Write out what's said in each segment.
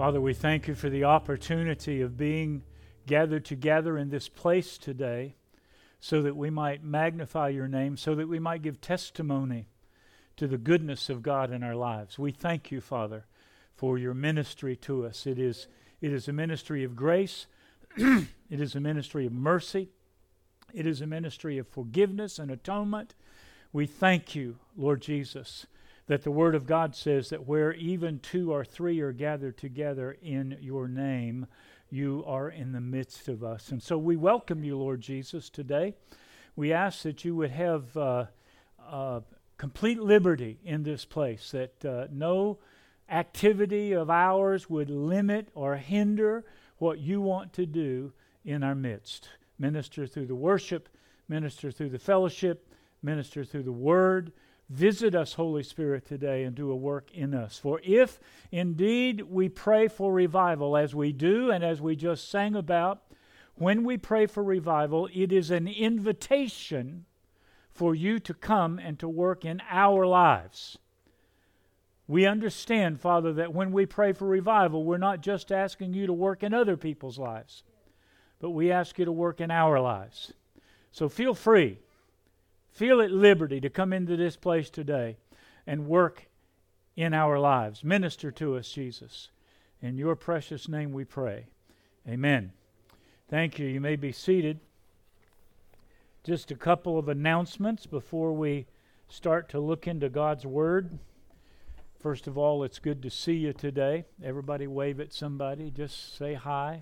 Father, we thank you for the opportunity of being gathered together in this place today so that we might magnify your name, so that we might give testimony to the goodness of God in our lives. We thank you, Father, for your ministry to us. It is a ministry of grace. It is a ministry of mercy. It is a ministry of forgiveness and atonement. We thank you, Lord Jesus, that the Word of God says that where even 2 or 3 are gathered together in your name, you are in the midst of us. And so we welcome you, Lord Jesus, today. We ask that you would have complete liberty in this place, that no activity of ours would limit or hinder what you want to do in our midst. Minister through the worship, minister through the fellowship, minister through the Word. Visit us, Holy Spirit, today and do a work in us. For if indeed we pray for revival, as we do and as we just sang about, when we pray for revival, it is an invitation for you to come and to work in our lives. We understand, Father, that when we pray for revival, we're not just asking you to work in other people's lives, but we ask you to work in our lives. So feel free. Feel at liberty to come into this place today and work in our lives. Minister to us, Jesus. In your precious name we pray. Amen. Thank you. You may be seated. Just a couple of announcements before we start to look into God's Word. First of all, it's good to see you today. Everybody wave at somebody. Just say hi.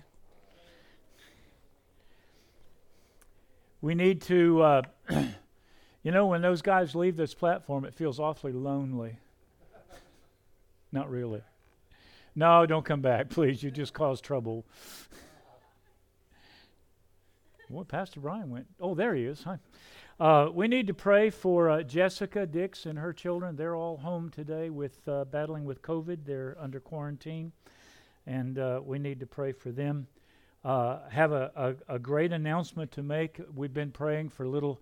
We need to... You know, when those guys leave this platform, it feels awfully lonely. Not really. No, don't come back, please. You just caused trouble. Well, Pastor Brian went. Oh, there he is. Hi. We need to pray for Jessica Dix and her children. They're all home today with battling with COVID. They're under quarantine, and we need to pray for them. Have a great announcement to make. We've been praying for little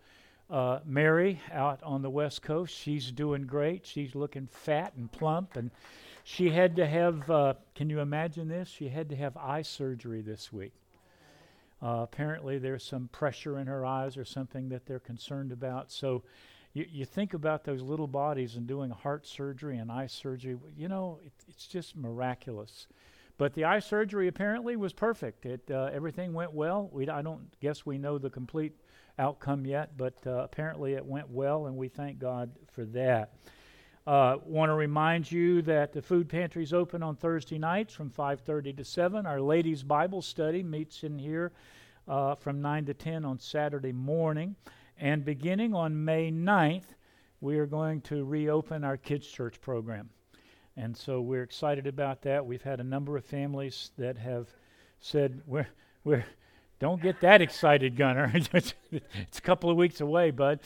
Mary out on the West Coast. She's doing great. She's looking fat and plump, and she had to have, can you imagine this? She had to have eye surgery this week. Apparently there's some pressure in her eyes or something that they're concerned about. So you think about those little bodies and doing heart surgery and eye surgery. You know, it's just miraculous. But the eye surgery apparently was perfect. Everything went well. I don't guess we know the complete outcome yet, but apparently it went well, and we thank God for that. Want to remind you that the food pantry is open on Thursday nights from 5:30 to 7. Our ladies' Bible study meets in here from 9 to 10 on Saturday morning. And beginning on May 9th, we are going to reopen our kids' church program. And so we're excited about that. We've had a number of families that have said, we're don't get that excited, Gunner. It's a couple of weeks away, bud.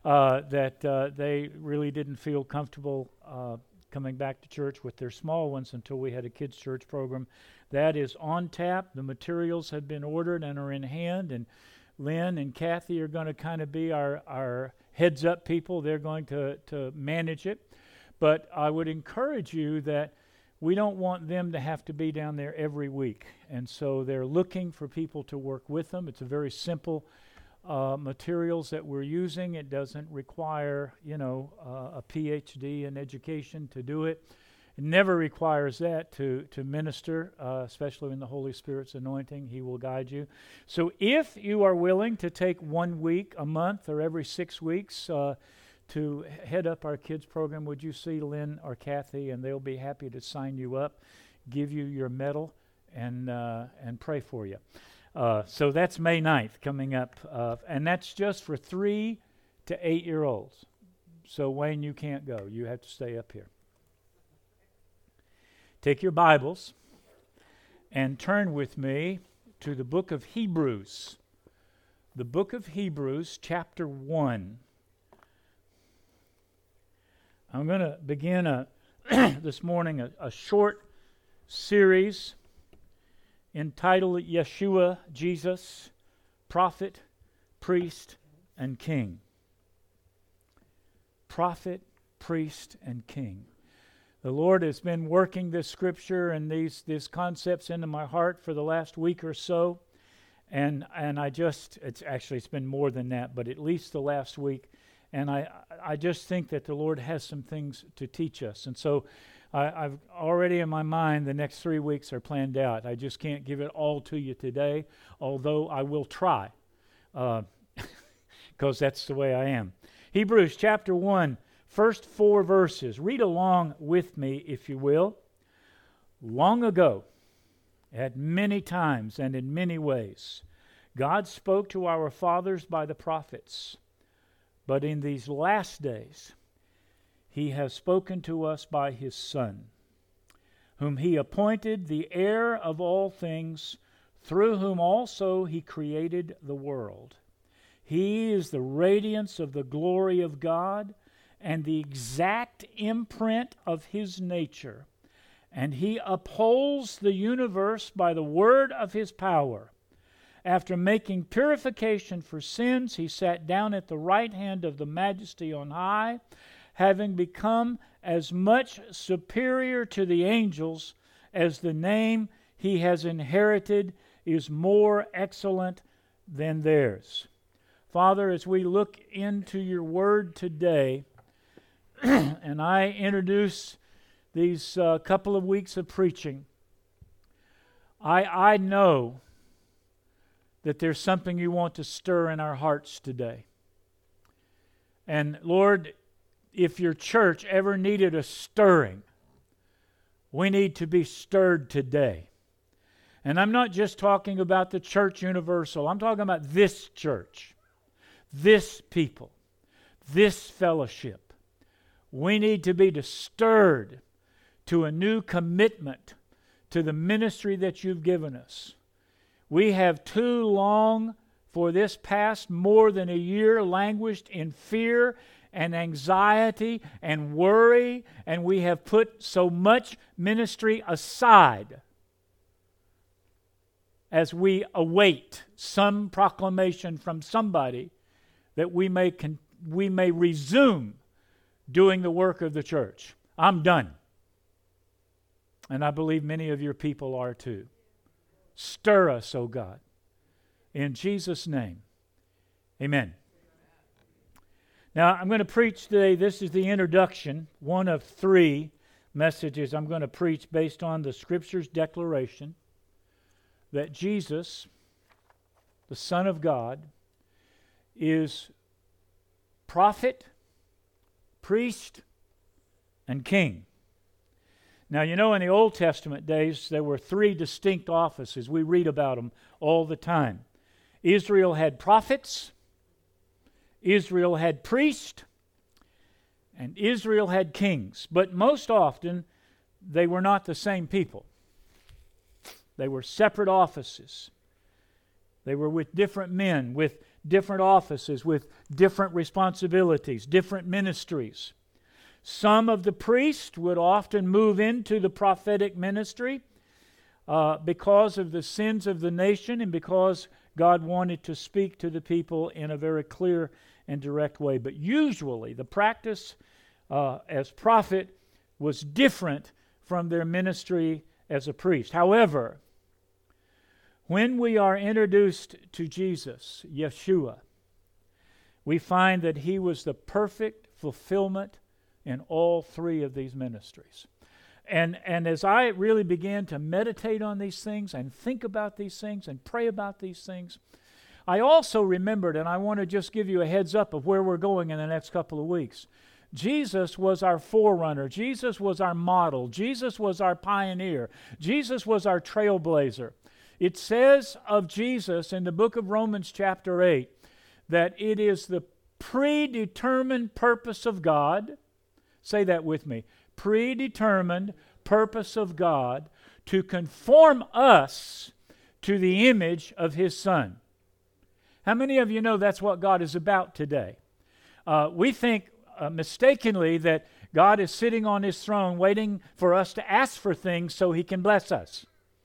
That they really didn't feel comfortable coming back to church with their small ones until we had a kids' church program. That is on tap. The materials have been ordered and are in hand, and Lynn and Kathy are going to kind of be our heads-up people. They're going to manage it. But I would encourage you that we don't want them to have to be down there every week. And so they're looking for people to work with them. It's a very simple materials that we're using. It doesn't require, a PhD in education to do it. It never requires that to minister, especially in the Holy Spirit's anointing. He will guide you. So if you are willing to take 1 week, a month, or every 6 weeks to head up our kids program, would you see Lynn or Kathy, and they'll be happy to sign you up, give you your medal, and pray for you. So that's May 9th coming up, and that's just for 3 to 8-year-olds. So Wayne, you can't go. You have to stay up here. Take your Bibles and turn with me to the book of Hebrews. The book of Hebrews, chapter 1. I'm going to begin this morning a short series entitled Yeshua, Jesus, Prophet, Priest, and King. Prophet, Priest, and King. The Lord has been working this scripture and these concepts into my heart for the last week or so. And it's been more than that, but at least the last week. And I just think that the Lord has some things to teach us. And so I've already in my mind, the next 3 weeks are planned out. I just can't give it all to you today, although I will try, because that's the way I am. Hebrews chapter 1, first 4 verses. Read along with me, if you will. Long ago, at many times and in many ways, God spoke to our fathers by the prophets. But in these last days, He has spoken to us by His Son, whom He appointed the heir of all things, through whom also He created the world. He is the radiance of the glory of God and the exact imprint of His nature, and He upholds the universe by the word of His power. After making purification for sins, He sat down at the right hand of the Majesty on high, having become as much superior to the angels as the name He has inherited is more excellent than theirs. Father, as we look into Your Word today, and I introduce these couple of weeks of preaching, I know that there's something You want to stir in our hearts today. And Lord, if Your church ever needed a stirring, we need to be stirred today. And I'm not just talking about the church universal. I'm talking about this church, this people, this fellowship. We need to be stirred to a new commitment to the ministry that You've given us. We have too long, for this past more than a year, languished in fear and anxiety and worry, and we have put so much ministry aside as we await some proclamation from somebody that we may resume doing the work of the church. I'm done. And I believe many of Your people are too. Stir us, O God. In Jesus' name, amen. Now, I'm going to preach today. This is the introduction, one of 3 messages I'm going to preach based on the Scripture's declaration that Jesus, the Son of God, is prophet, priest, and king. Now, you know, in the Old Testament days, there were 3 distinct offices. We read about them all the time. Israel had prophets, Israel had priests, and Israel had kings. But most often, they were not the same people. They were separate offices. They were with different men, with different offices, with different responsibilities, different ministries. Some of the priests would often move into the prophetic ministry because of the sins of the nation and because God wanted to speak to the people in a very clear and direct way. But usually the practice as prophet was different from their ministry as a priest. However, when we are introduced to Jesus, Yeshua, we find that He was the perfect fulfillment in all 3 of these ministries. And as I really began to meditate on these things and think about these things and pray about these things, I also remembered, and I want to just give you a heads up of where we're going in the next couple of weeks. Jesus was our forerunner. Jesus was our model. Jesus was our pioneer. Jesus was our trailblazer. It says of Jesus in the book of Romans chapter 8 that it is the predetermined purpose of God. Say that with me. Predetermined purpose of God to conform us to the image of His Son. How many of you know that's what God is about today? We think mistakenly that God is sitting on His throne waiting for us to ask for things so He can bless us.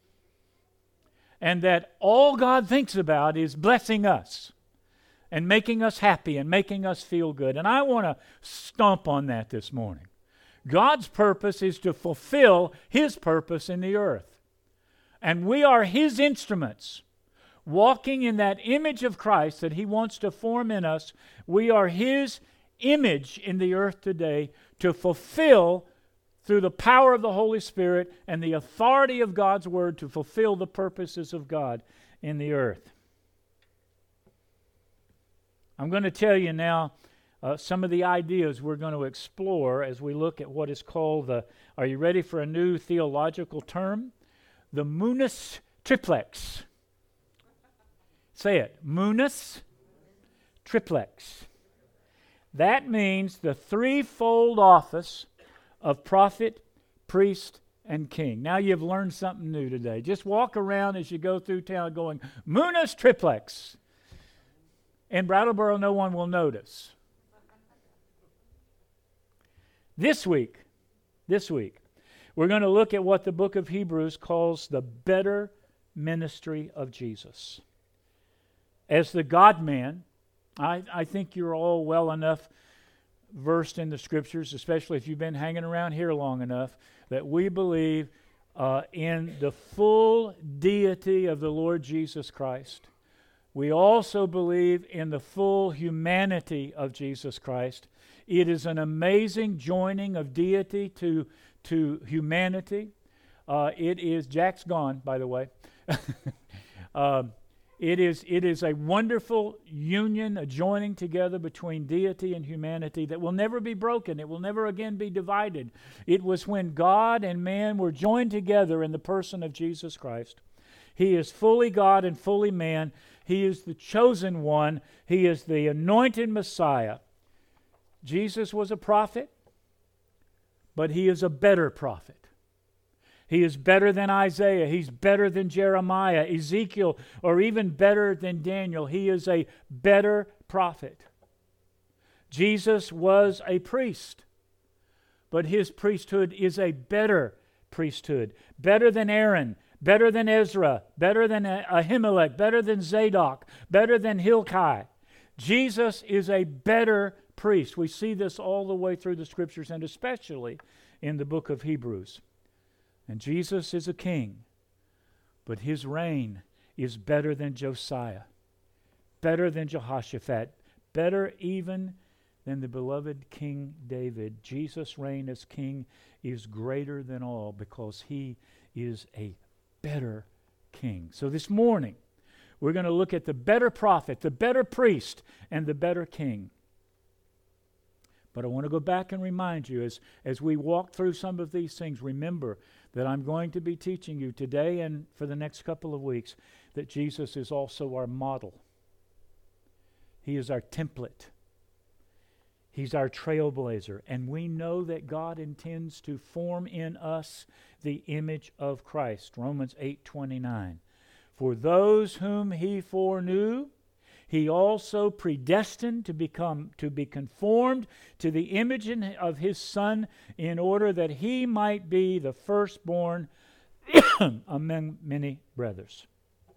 And that all God thinks about is blessing us and making us happy and making us feel good. And I want to stomp on that this morning. God's purpose is to fulfill His purpose in the earth. And we are His instruments, walking in that image of Christ that He wants to form in us. We are His image in the earth today to fulfill, through the power of the Holy Spirit and the authority of God's Word, to fulfill the purposes of God in the earth. I'm going to tell you now some of the ideas we're going to explore as we look at what is called the, are you ready for a new theological term? The munus triplex. Say it, munus triplex. That means the threefold office of prophet, priest, and king. Now you've learned something new today. Just walk around as you go through town going, munus triplex. In Brattleboro, no one will notice. This week, we're going to look at what the book of Hebrews calls the better ministry of Jesus. As the God-man, I think you're all well enough versed in the Scriptures, especially if you've been hanging around here long enough, that we believe in the full deity of the Lord Jesus Christ. We also believe in the full humanity of Jesus Christ. It is an amazing joining of deity to humanity. It is, Jack's gone, by the way. It is a wonderful union, a joining together between deity and humanity that will never be broken. It will never again be divided. It was when God and man were joined together in the person of Jesus Christ. He is fully God and fully man. He is the chosen one. He is the anointed Messiah. Jesus was a prophet, but He is a better prophet. He is better than Isaiah. He's better than Jeremiah, Ezekiel, or even better than Daniel. He is a better prophet. Jesus was a priest, but His priesthood is a better priesthood. Better than Aaron, better than Ezra, better than Ahimelech, better than Zadok, better than Hilkiah. Jesus is a better priest. We see this all the way through the Scriptures, and especially in the book of Hebrews. And Jesus is a king, but His reign is better than Josiah, better than Jehoshaphat, better even than the beloved King David. Jesus' reign as king is greater than all because He is a better king. So this morning, we're going to look at the better prophet, the better priest, and the better king. But I want to go back and remind you, as we walk through some of these things, remember that I'm going to be teaching you today and for the next couple of weeks that Jesus is also our model. He is our template. He's our trailblazer. And we know that God intends to form in us the image of Christ. Romans 8:29. For those whom He foreknew, He also predestined to be conformed to the image of His Son, in order that He might be the firstborn among many brothers.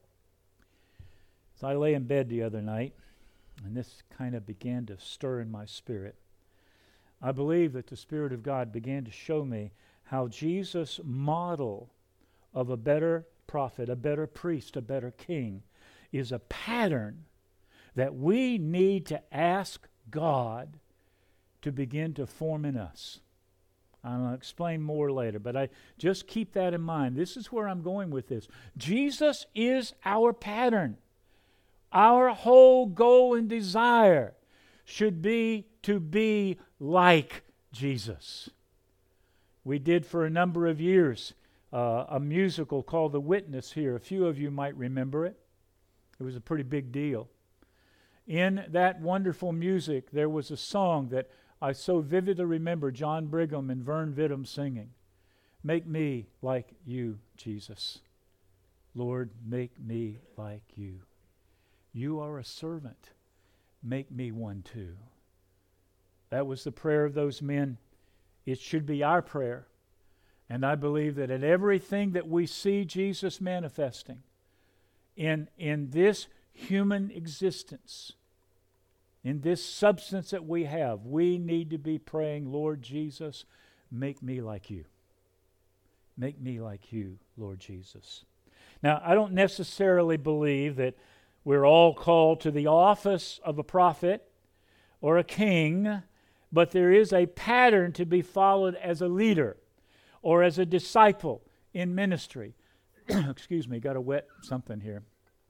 So I lay in bed the other night, and this kind of began to stir in my spirit. I believe that the Spirit of God began to show me how Jesus' model of a better prophet, a better priest, a better king, is a pattern that we need to ask God to begin to form in us. I'll explain more later, but I just keep that in mind. This is where I'm going with this. Jesus is our pattern. Our whole goal and desire should be to be like Jesus. We did for a number of years a musical called The Witness here. A few of you might remember it. It was a pretty big deal. In that wonderful music, there was a song that I so vividly remember John Brigham and Vern Vidham singing. Make me like you, Jesus. Lord, make me like you. You are a servant. Make me one too. That was the prayer of those men. It should be our prayer. And I believe that in everything that we see Jesus manifesting, in this human existence, in this substance that we have, we need to be praying, Lord Jesus, make me like you. Make me like you, Lord Jesus. Now, I don't necessarily believe that we're all called to the office of a prophet or a king, but there is a pattern to be followed as a leader or as a disciple in ministry. Excuse me, got to wet something here.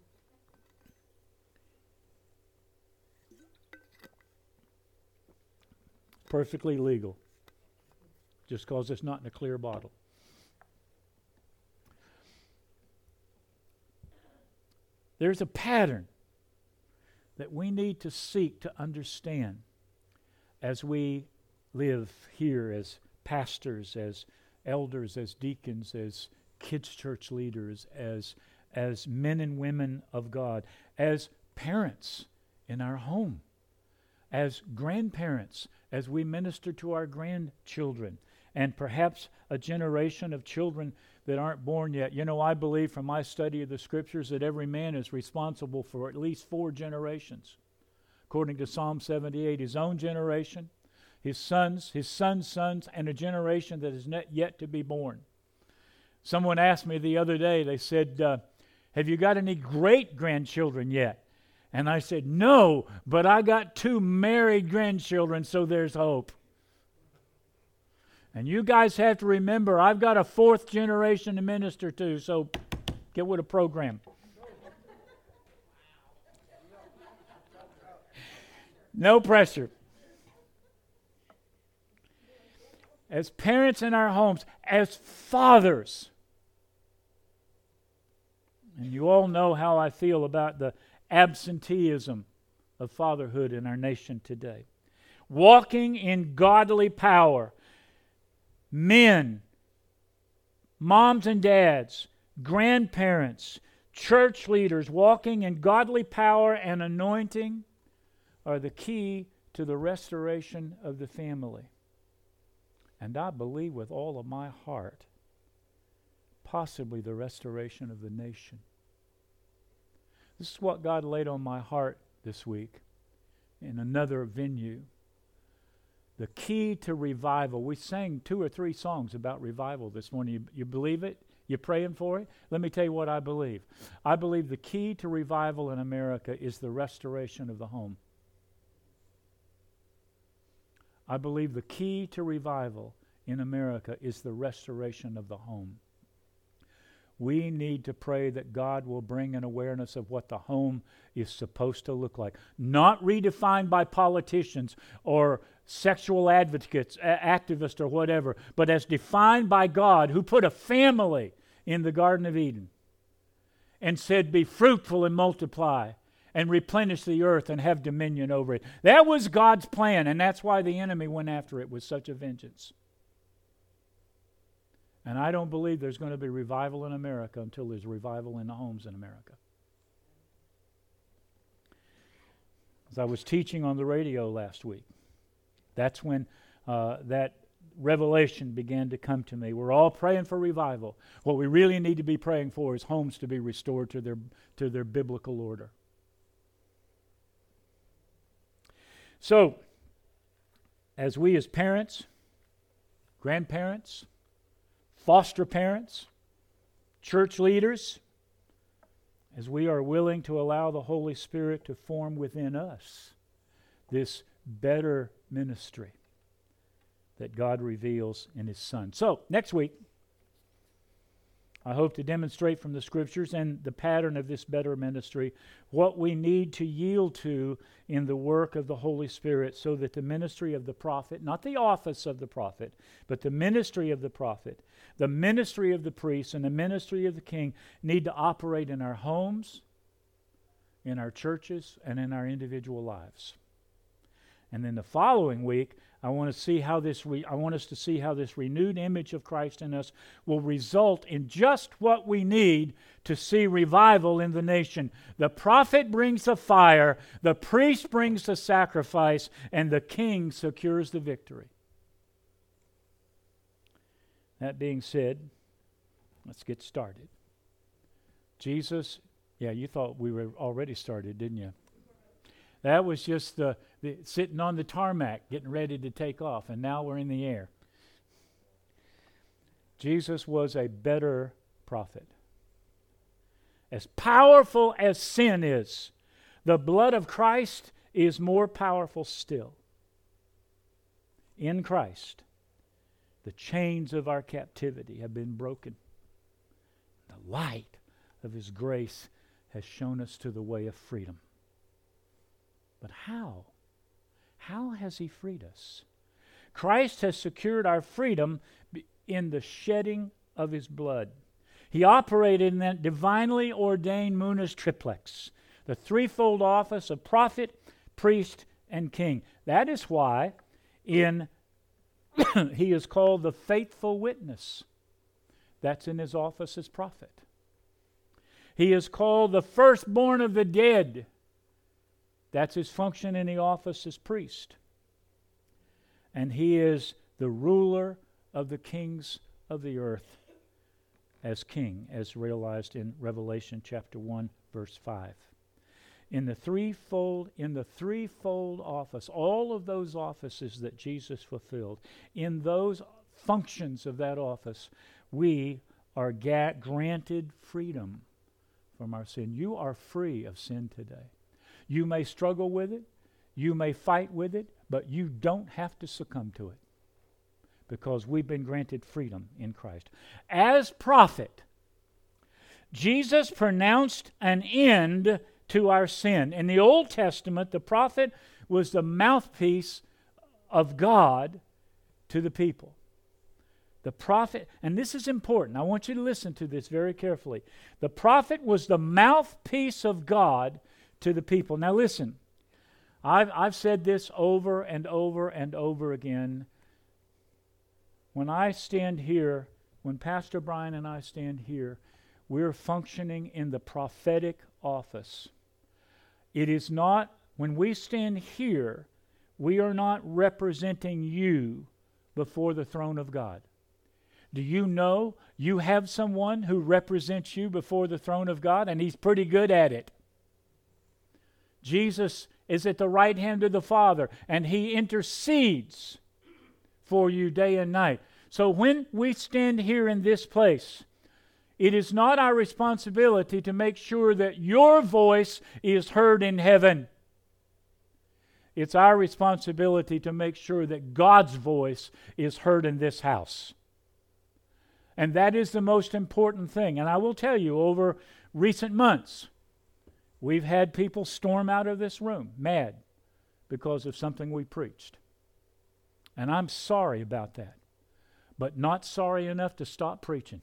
Perfectly legal, just because it's not in a clear bottle. There's a pattern that we need to seek to understand as we live here as pastors, as elders, as deacons, as kids' church leaders, as men and women of God, as parents in our home, as grandparents, as we minister to our grandchildren, and perhaps a generation of children that aren't born yet. You know, I believe from my study of the Scriptures that every man is responsible for at least 4 generations. According to Psalm 78, his own generation, his sons' sons, and a generation that is yet to be born. Someone asked me the other day, they said, have you got any great-grandchildren yet? And I said, no, but I got 2 married grandchildren, so there's hope. And you guys have to remember, I've got a 4th generation to minister to, so get with a program. No pressure. As parents in our homes, as fathers, and you all know how I feel about the absenteeism of fatherhood in our nation today. Walking in godly power. Men, moms and dads, grandparents, church leaders walking in godly power and anointing are the key to the restoration of the family. And I believe with all of my heart, possibly the restoration of the nation. This is what God laid on my heart this week in another venue. The key to revival. We sang 2 or 3 songs about revival this morning. You believe it? You praying for it? Let me tell you what I believe. I believe the key to revival in America is the restoration of the home. I believe the key to revival in America is the restoration of the home. We need to pray that God will bring an awareness of what the home is supposed to look like. Not redefined by politicians or sexual advocates, activists or whatever, but as defined by God, who put a family in the Garden of Eden and said, be fruitful and multiply and replenish the earth and have dominion over it. That was God's plan, and that's why the enemy went after it with such a vengeance. And I don't believe there's going to be revival in America until there's revival in the homes in America. As I was teaching on the radio last week, that's when that revelation began to come to me. We're all praying for revival. What we really need to be praying for is homes to be restored to their biblical order. So, as we as parents, grandparents, foster parents, church leaders, as we are willing to allow the Holy Spirit to form within us this better ministry that God reveals in His Son. So, next week, I hope to demonstrate from the Scriptures and the pattern of this better ministry what we need to yield to in the work of the Holy Spirit so that the ministry of the prophet, not the office of the prophet, but the ministry of the prophet, the ministry of the priest, and the ministry of the king need to operate in our homes, in our churches, and in our individual lives. And then the following week, I want us to see how this renewed image of Christ in us will result in just what we need to see revival in the nation. The prophet brings the fire, the priest brings the sacrifice, and the king secures the victory. That being said, let's get started. Jesus, you thought we were already started, didn't you? That was just the sitting on the tarmac, getting ready to take off, and now we're in the air. Jesus was a better prophet. As powerful as sin is, the blood of Christ is more powerful still. In Christ, the chains of our captivity have been broken. The light of His grace has shown us to the way of freedom. But how? How has He freed us? Christ has secured our freedom in the shedding of His blood. He operated in that divinely ordained Munus triplex, the threefold office of prophet, priest, and king. That is why He is called the faithful witness. That's in His office as prophet. He is called the firstborn of the dead. That's His function in the office as priest. And He is the ruler of the kings of the earth as king, as realized in Revelation chapter 1, verse 5. In the threefold office, all of those offices that Jesus fulfilled, in those functions of that office, we are granted freedom from our sin. You are free of sin today. You may struggle with it, you may fight with it, but you don't have to succumb to it, because we've been granted freedom in Christ. As prophet, Jesus pronounced an end to our sin. In the Old Testament, the prophet was the mouthpiece of God to the people. The prophet, and this is important, I want you to listen to this very carefully. The prophet was the mouthpiece of God to the people. Now listen, I've said this over and over and over again. When I stand here, when Pastor Brian and I stand here, we're functioning in the prophetic office. It is not, when we stand here, we are not representing you before the throne of God. Do you know you have someone who represents you before the throne of God, and He's pretty good at it? Jesus is at the right hand of the Father, and He intercedes for you day and night. So when we stand here in this place, it is not our responsibility to make sure that your voice is heard in heaven. It's our responsibility to make sure that God's voice is heard in this house. And that is the most important thing. And I will tell you, over recent months, we've had people storm out of this room mad because of something we preached. And I'm sorry about that, but not sorry enough to stop preaching.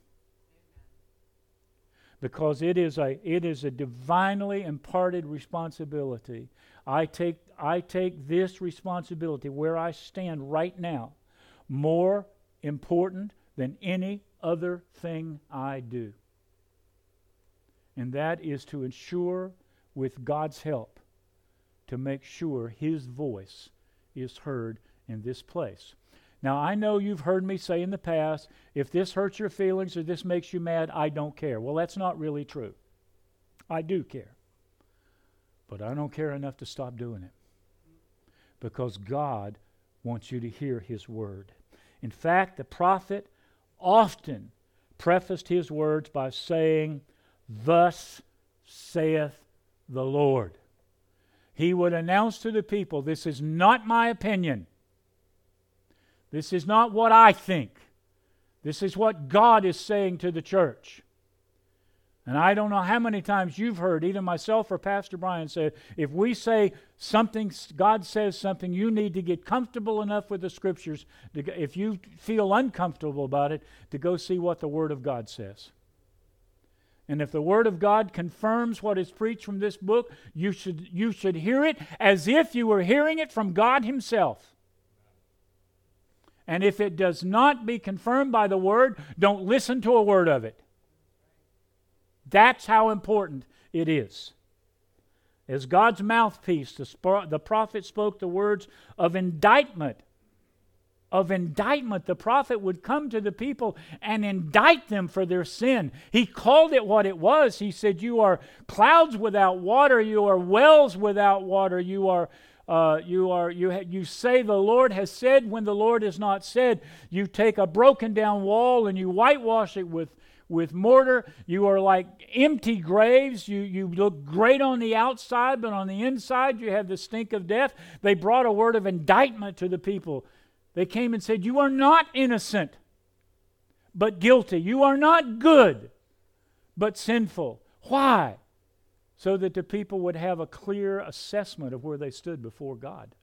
Because it is a divinely imparted responsibility. I take this responsibility where I stand right now more important than any other thing I do. And that is to ensure, with God's help, to make sure His voice is heard in this place. Now, I know you've heard me say in the past, if this hurts your feelings or this makes you mad, I don't care. Well, that's not really true. I do care. But I don't care enough to stop doing it. Because God wants you to hear His word. In fact, the prophet often prefaced his words by saying, "Thus saith the Lord." He would announce to the people, this is not my opinion. This is not what I think. This is what God is saying to the church. And I don't know how many times you've heard, either myself or Pastor Brian say, if we say something, God says something, you need to get comfortable enough with the Scriptures, if you feel uncomfortable about it, to go see what the Word of God says. And if the Word of God confirms what is preached from this book, you should hear it as if you were hearing it from God Himself. And if it does not be confirmed by the Word, don't listen to a word of it. That's how important it is. As God's mouthpiece, the prophet spoke the words of indictment. The prophet would come to the people and indict them for their sin. He called it what it was. He said, you are clouds without water, you are wells without water, you are You say the Lord has said when the Lord has not said. You take a broken down wall and you whitewash it with mortar. You are like empty graves. You look great on the outside, but on the inside you have the stink of death. They brought a word of indictment to the people. They came and said, you are not innocent, but guilty. You are not good, but sinful. Why? So that the people would have a clear assessment of where they stood before God.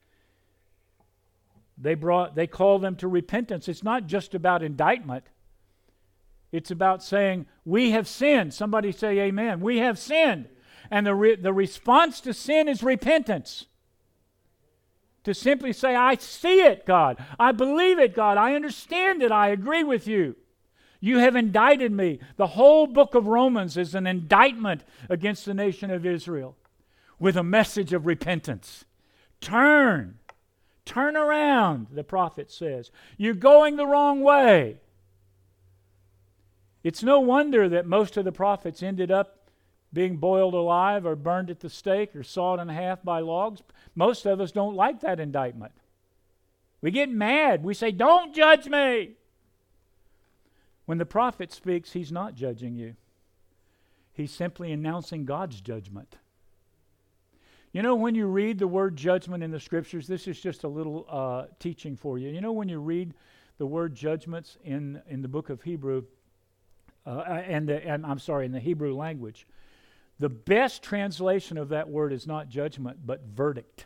They called them to repentance. It's not just about indictment. It's about saying, we have sinned. Somebody say amen. We have sinned. And the response to sin is repentance. To simply say, I see it, God. I believe it, God. I understand it. I agree with you. You have indicted me. The whole book of Romans is an indictment against the nation of Israel with a message of repentance. Turn around, the prophet says. You're going the wrong way. It's no wonder that most of the prophets ended up being boiled alive or burned at the stake or sawed in half by logs. Most of us don't like that indictment. We get mad. We say, don't judge me. When the prophet speaks, he's not judging you. He's simply announcing God's judgment. You know, when you read the word judgment in the Scriptures, this is just a little teaching for you. You know, when you read the word judgments in the book of Hebrew, in the Hebrew language, the best translation of that word is not judgment, but verdict.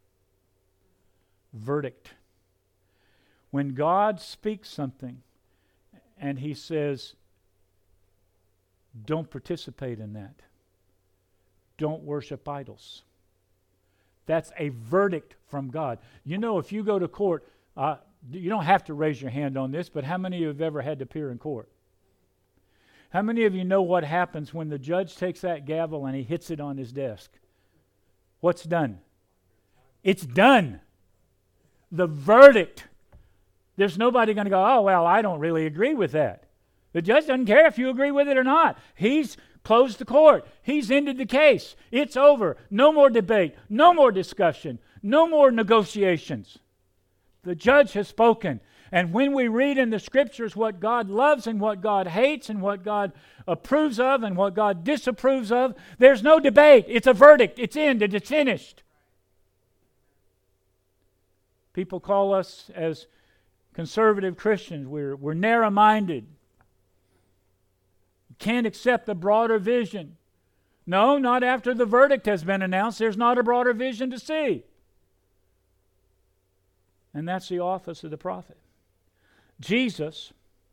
Verdict. When God speaks something and He says, don't participate in that. Don't worship idols. That's a verdict from God. You know, if you go to court, you don't have to raise your hand on this, but how many of you have ever had to appear in court? How many of you know what happens when the judge takes that gavel and he hits it on his desk? What's done? It's done. The verdict. There's nobody going to go, oh, well, I don't really agree with that. The judge doesn't care if you agree with it or not. He's closed the court. He's ended the case. It's over. No more debate. No more discussion. No more negotiations. The judge has spoken. And when we read in the Scriptures what God loves and what God hates and what God approves of and what God disapproves of, there's no debate. It's a verdict. It's ended. It's finished. People call us as conservative Christians, we're narrow-minded. Can't accept the broader vision. No, not after the verdict has been announced. There's not a broader vision to see. And that's the office of the prophet. Jesus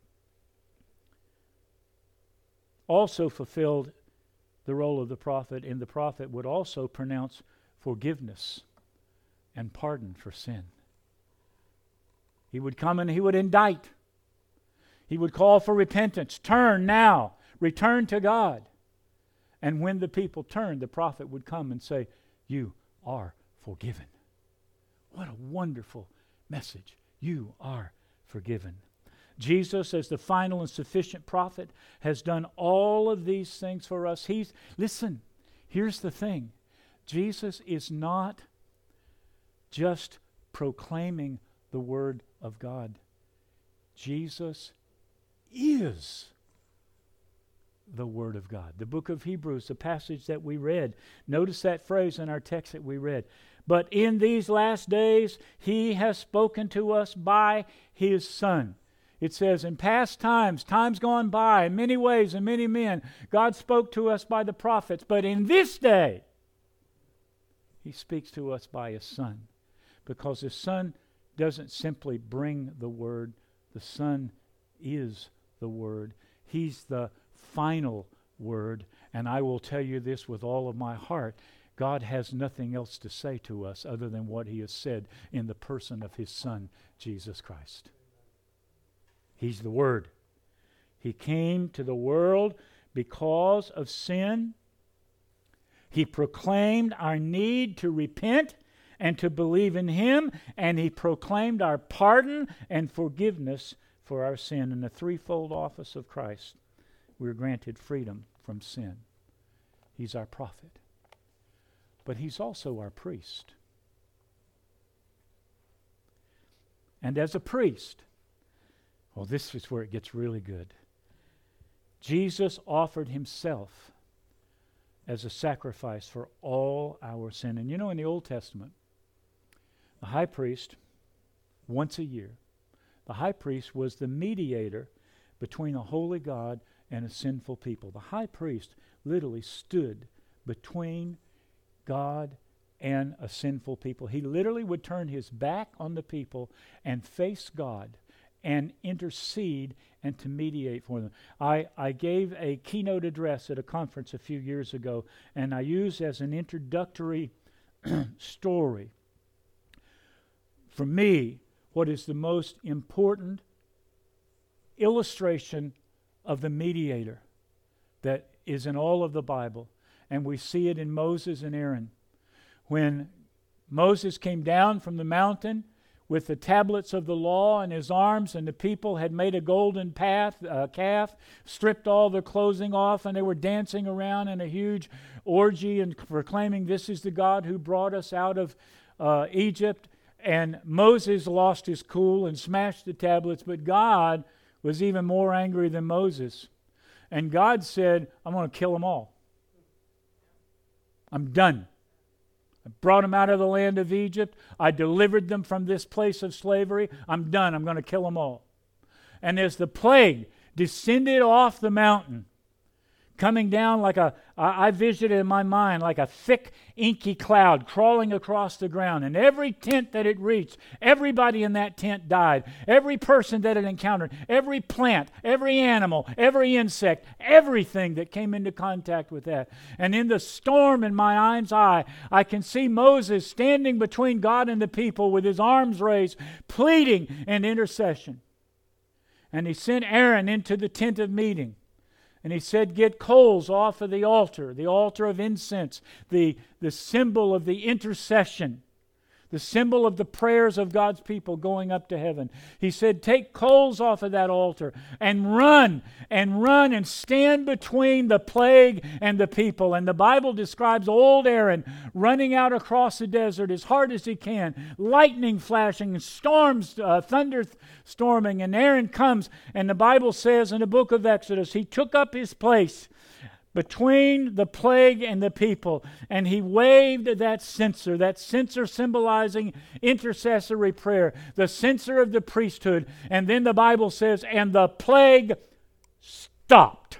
also fulfilled the role of the prophet, and the prophet would also pronounce forgiveness and pardon for sin. He would come and he would indict. He would call for repentance. Turn now. Return to God. And when the people turned, the prophet would come and say, you are forgiven. What a wonderful message. You are forgiven. Jesus, as the final and sufficient prophet, has done all of these things for us. Listen, here's the thing. Jesus is not just proclaiming the Word of God. Jesus is the Word of God. The book of Hebrews, the passage that we read, notice that phrase in our text that we read. But in these last days, He has spoken to us by His Son. It says, in past times gone by, in many ways and many men, God spoke to us by the prophets. But in this day, He speaks to us by His Son. Because His Son doesn't simply bring the Word. The Son is the Word. He's the final Word. And I will tell you this with all of my heart. God has nothing else to say to us other than what He has said in the person of His Son, Jesus Christ. He's the Word. He came to the world because of sin. He proclaimed our need to repent and to believe in Him, and He proclaimed our pardon and forgiveness for our sin. In the threefold office of Christ, we're granted freedom from sin. He's our prophet. But He's also our priest. and as a priest. Well, this is where it gets really good. Jesus offered himself as a sacrifice for all our sin. And you know, in the Old Testament, the high priest, once a year, the high priest was the mediator between a holy God and a sinful people. The high priest literally stood between God and a sinful people. He literally would turn his back on the people and face God and intercede and to mediate for them. I gave a keynote address at a conference a few years ago, and I used as an introductory story, for me, what is the most important illustration of the mediator that is in all of the Bible. And we see it in Moses and Aaron. When Moses came down from the mountain with the tablets of the law in his arms, and the people had made a golden calf, stripped all their clothing off, and they were dancing around in a huge orgy and proclaiming, "This is the God who brought us out of Egypt." And Moses lost his cool and smashed the tablets, but God was even more angry than Moses. And God said, "I'm going to kill them all. I'm done. I brought them out of the land of Egypt. I delivered them from this place of slavery. I'm done. I'm going to kill them all." And as the plague descended off the mountain, coming down like I visualized it in my mind like a thick, inky cloud crawling across the ground. And every tent that it reached, everybody in that tent died. Every person that it encountered, every plant, every animal, every insect, everything that came into contact with that. And in the storm in my mind's eye, I can see Moses standing between God and the people with his arms raised, pleading and intercession. And he sent Aaron into the tent of meeting. And he said, "Get coals off of the altar of incense, the symbol of the intercession, the symbol of the prayers of God's people going up to heaven." He said, "Take coals off of that altar and run and stand between the plague and the people." And the Bible describes old Aaron running out across the desert as hard as he can, lightning flashing, storms, thunder storming. And Aaron comes, and the Bible says in the book of Exodus, he took up his place between the plague and the people, and he waved that censer symbolizing intercessory prayer, the censer of the priesthood. And then the Bible says, and the plague stopped.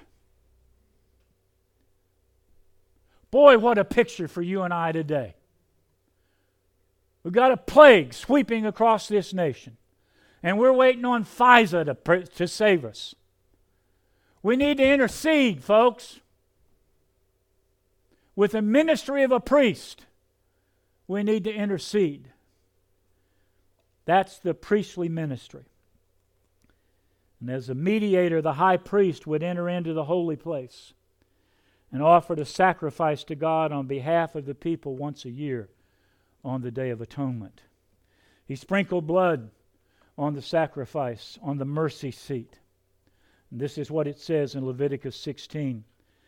Boy, what a picture for you and I today. We've got a plague sweeping across this nation, and we're waiting on FISA to save us. We need to intercede, folks. With the ministry of a priest, we need to intercede. That's the priestly ministry. And as a mediator, the high priest would enter into the holy place and offer a sacrifice to God on behalf of the people once a year on the Day of Atonement. He sprinkled blood on the sacrifice, on the mercy seat. And this is what it says in Leviticus 16.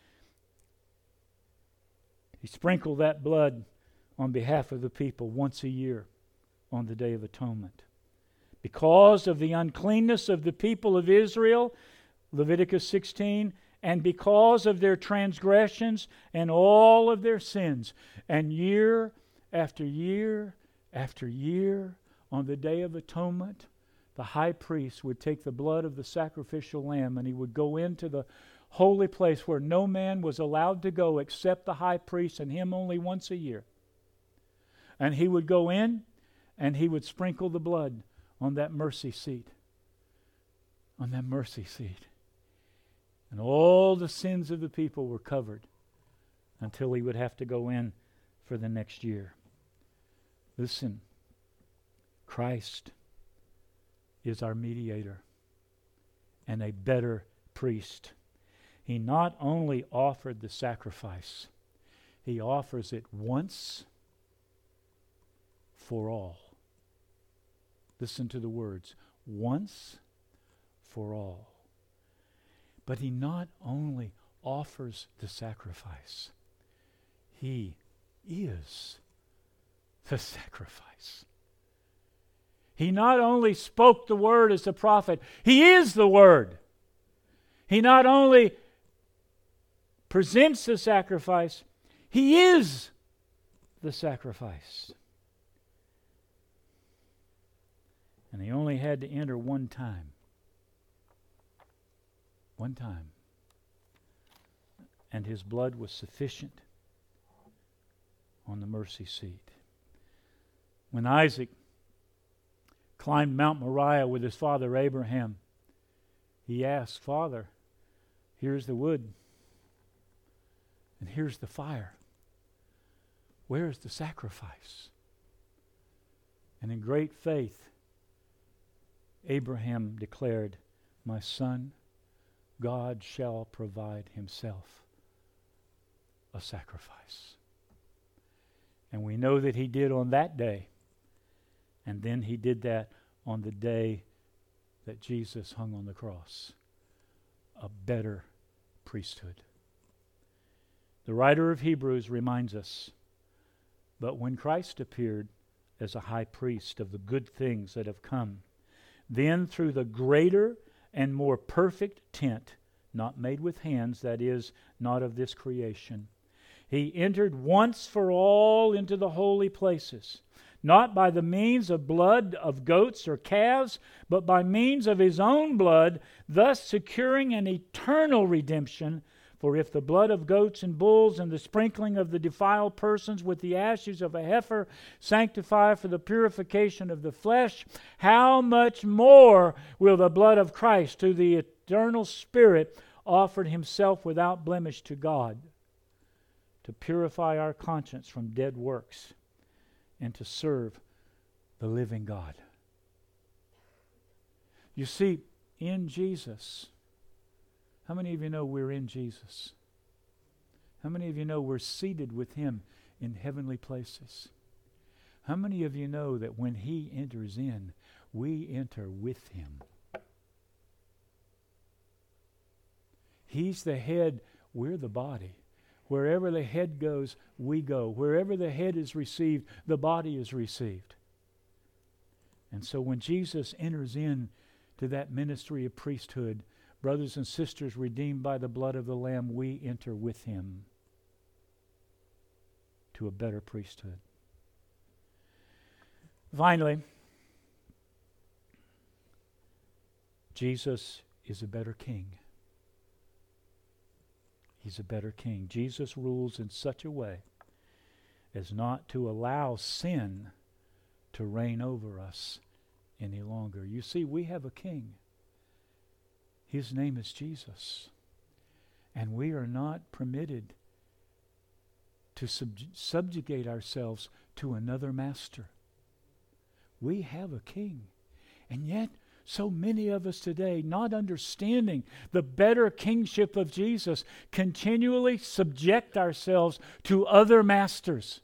He sprinkled that blood on behalf of the people once a year on the Day of Atonement. Because of the uncleanness of the people of Israel, Leviticus 16, and because of their transgressions and all of their sins, and year after year after year, on the Day of Atonement, the high priest would take the blood of the sacrificial lamb and he would go into the holy place where no man was allowed to go except the high priest, and him only once a year. And he would go in and he would sprinkle the blood on that mercy seat. On that mercy seat. And all the sins of the people were covered until he would have to go in for the next year. Listen, Christ is our mediator and a better priest. He not only offered the sacrifice, he offers it once for all. Listen to the words, once for all. But he not only offers the sacrifice, he is the sacrifice. He not only spoke the Word as the prophet, He is the Word. He not only presents the sacrifice, He is the sacrifice. And He only had to enter one time. One time. And His blood was sufficient on the mercy seat. When Isaac climbed Mount Moriah with his father Abraham, he asked, Father, here's the wood, and here's the fire. Where is the sacrifice? And in great faith, Abraham declared, My son, God shall provide Himself a sacrifice. And we know that He did on that day. And then He did that on the day that Jesus hung on the cross. A better priesthood. The writer of Hebrews reminds us, but when Christ appeared as a high priest of the good things that have come, then through the greater and more perfect tent, not made with hands, that is, not of this creation, He entered once for all into the holy places, not by the means of blood of goats or calves, but by means of His own blood, thus securing an eternal redemption. For if the blood of goats and bulls and the sprinkling of the defiled persons with the ashes of a heifer sanctify for the purification of the flesh, how much more will the blood of Christ, through the eternal Spirit, offered Himself without blemish to God, to purify our conscience from dead works and to serve the living God. You see, in Jesus, how many of you know we're in Jesus? How many of you know we're seated with Him in heavenly places? How many of you know that when He enters in, we enter with Him? He's the head, we're the body. Wherever the head goes, we go. Wherever the head is received, the body is received. And so when Jesus enters in to that ministry of priesthood, brothers and sisters redeemed by the blood of the Lamb, we enter with Him to a better priesthood. Finally, Jesus is a better king. He's a better king. Jesus rules in such a way as not to allow sin to reign over us any longer. You see, we have a king. His name is Jesus. And we are not permitted to subjugate ourselves to another master. We have a king. And yet, so many of us today, not understanding the better kingship of Jesus, continually subject ourselves to other masters.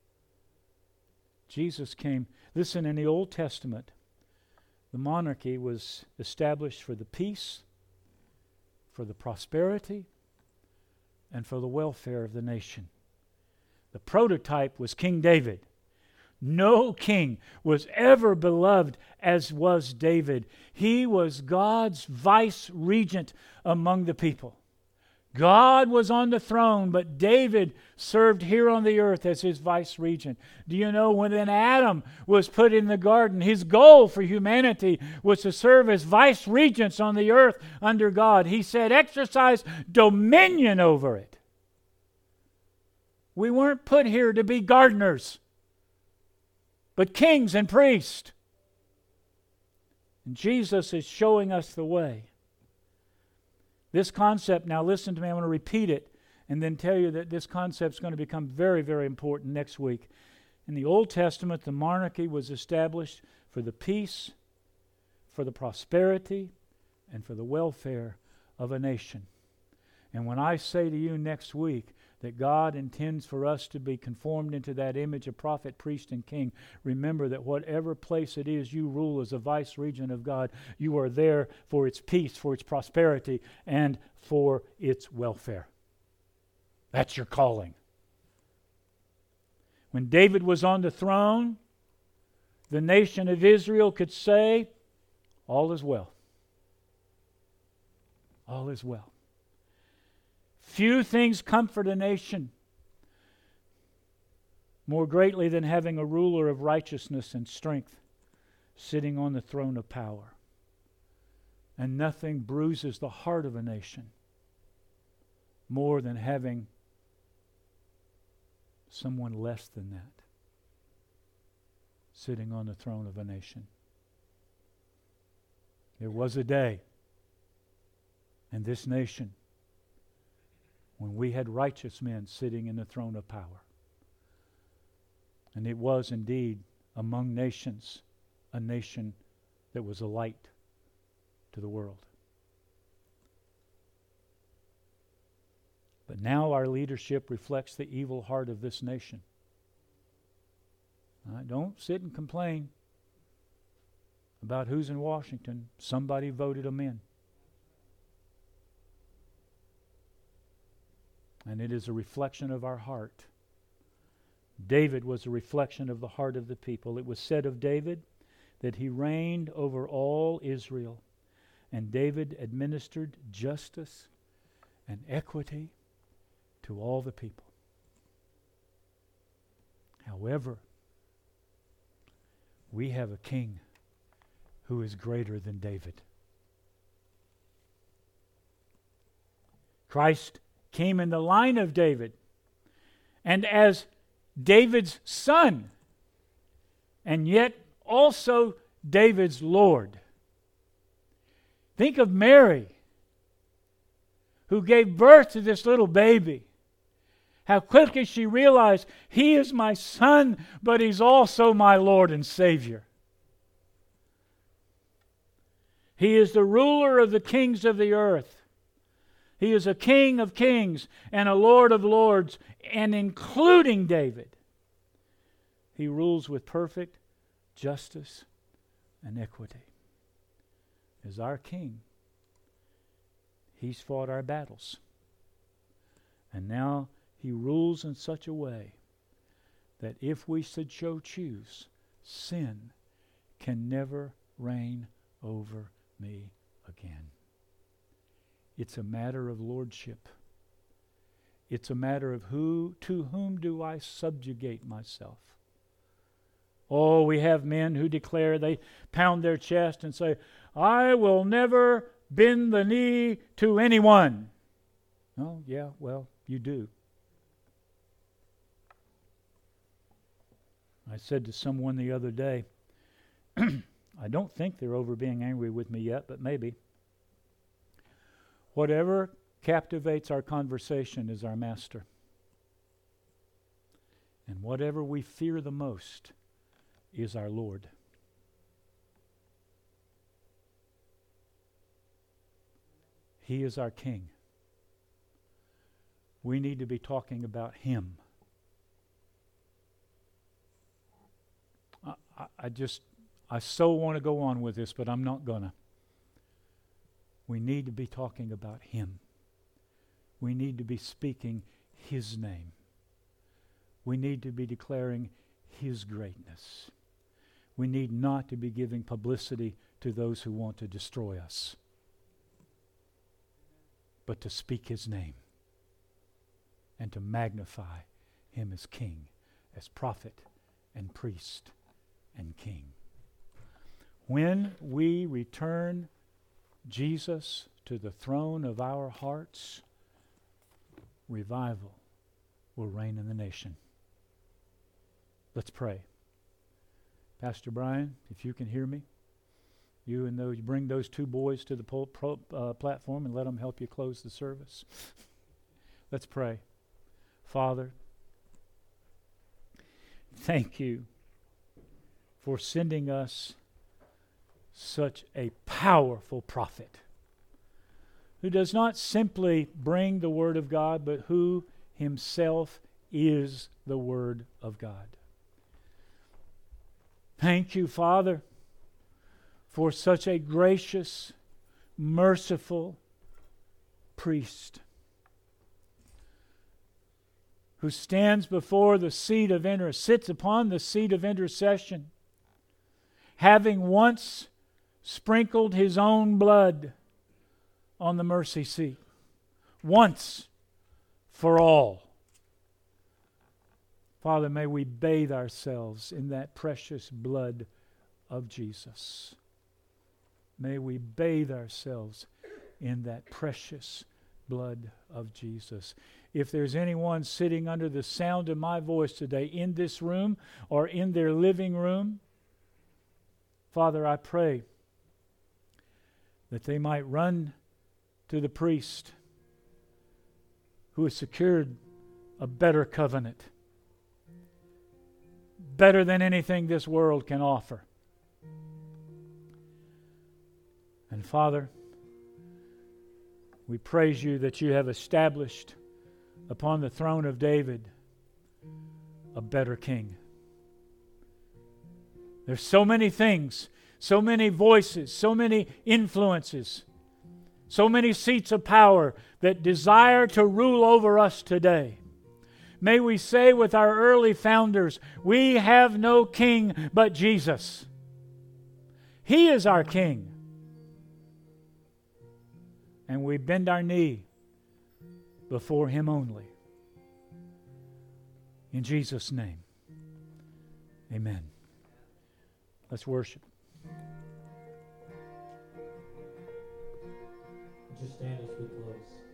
Jesus came. Listen, in the Old Testament, the monarchy was established for the peace, for the prosperity, and for the welfare of the nation. The prototype was King David. No king was ever beloved as was David. He was God's vice regent among the people. God was on the throne, but David served here on the earth as His vice regent. Do you know when then Adam was put in the garden, his goal for humanity was to serve as vice regents on the earth under God. He said, exercise dominion over it. We weren't put here to be gardeners, but kings and priests. And Jesus is showing us the way. This concept, now listen to me, I want to repeat it and then tell you that this concept is going to become very, very important next week. In the Old Testament, the monarchy was established for the peace, for the prosperity, and for the welfare of a nation. And when I say to you next week that God intends for us to be conformed into that image of prophet, priest, and king, remember that whatever place it is you rule as a vice regent of God, you are there for its peace, for its prosperity, and for its welfare. That's your calling. When David was on the throne, the nation of Israel could say, all is well. All is well. Few things comfort a nation more greatly than having a ruler of righteousness and strength sitting on the throne of power. And nothing bruises the heart of a nation more than having someone less than that sitting on the throne of a nation. There was a day in this nation when we had righteous men sitting in the throne of power. And it was indeed among nations, a nation that was a light to the world. But now our leadership reflects the evil heart of this nation. Don't sit and complain about who's in Washington. Somebody voted them in. And it is a reflection of our heart. David was a reflection of the heart of the people. It was said of David that he reigned over all Israel, and David administered justice and equity to all the people. However, we have a king who is greater than David. Christ came in the line of David, and as David's son, and yet also David's Lord. Think of Mary, who gave birth to this little baby. How quickly she realized, he is my son, but he's also my Lord and Savior. He is the ruler of the kings of the earth. He is a King of kings and a Lord of lords, and including David. He rules with perfect justice and equity. As our King, He's fought our battles. And now He rules in such a way that if we should so choose, sin can never reign over me again. It's a matter of lordship. It's a matter of to whom do I subjugate myself? Oh, we have men who declare, they pound their chest and say, I will never bend the knee to anyone. Oh, yeah, well, you do. I said to someone the other day, I don't think they're over being angry with me yet, but maybe. Whatever captivates our conversation is our master. And whatever we fear the most is our Lord. He is our King. We need to be talking about Him. I so want to go on with this, but I'm not gonna. We need to be talking about Him. We need to be speaking His name. We need to be declaring His greatness. We need not to be giving publicity to those who want to destroy us, but to speak His name and to magnify Him as King, as prophet and priest and King. When we return Jesus to the throne of our hearts, revival will reign in the nation. Let's pray. Pastor Brian, if you can hear me, you and those, bring those two boys to the platform and let them help you close the service. Let's pray. Father, thank you for sending us such a powerful prophet who does not simply bring the Word of God, but who himself is the Word of God. Thank you, Father, for such a gracious, merciful priest who stands before the seat of sits upon the seat of intercession having once sprinkled His own blood on the mercy seat. Once for all. Father, may we bathe ourselves in that precious blood of Jesus. May we bathe ourselves in that precious blood of Jesus. If there's anyone sitting under the sound of my voice today in this room or in their living room, Father, I pray that they might run to the priest who has secured a better covenant, better than anything this world can offer. And Father, we praise You that You have established upon the throne of David a better king. There's so many things, so many voices, so many influences, so many seats of power that desire to rule over us today. May we say with our early founders, we have no king but Jesus. He is our king. And we bend our knee before Him only. In Jesus' name, amen. Let's worship. Just stand as we close.